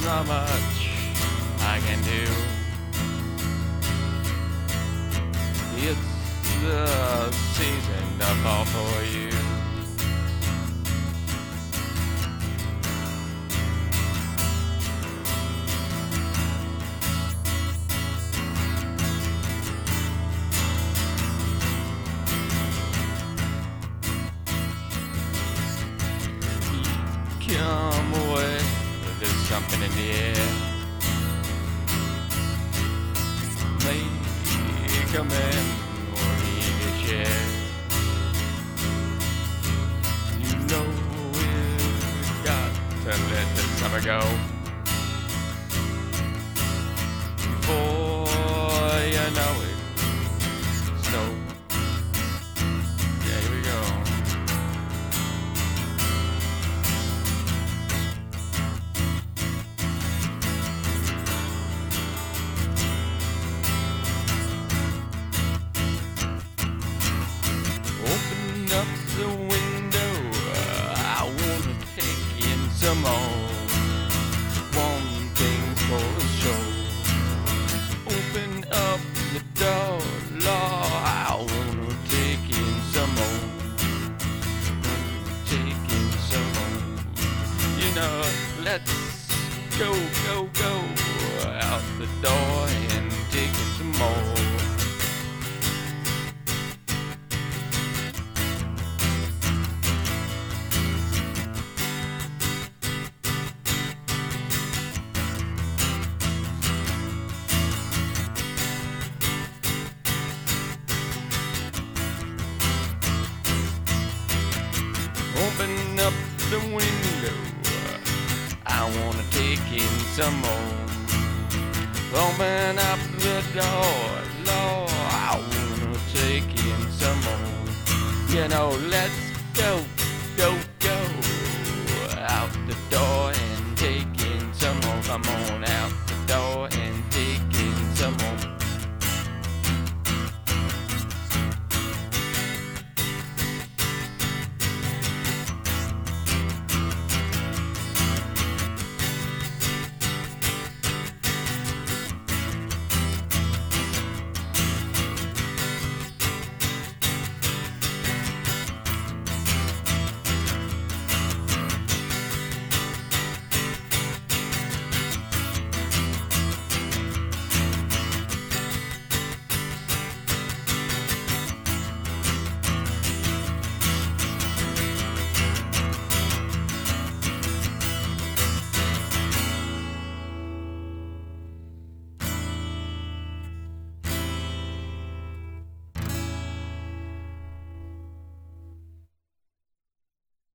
not much I can do. It's the season to fall for you. Come away, there's something in the air. Make a man or a share. You know we've got to let the summer go before you know it. Snow. Yeah, here we go. Open up the window, I wanna take in some more. One thing's for sure. Open up the door, Lord, I wanna take in some more. Take in some more. You know, let's go, go, go out the door and take in some more. Open up the window, I wanna take in some more. Open up the door, Lord, I wanna take in some more. You know, let's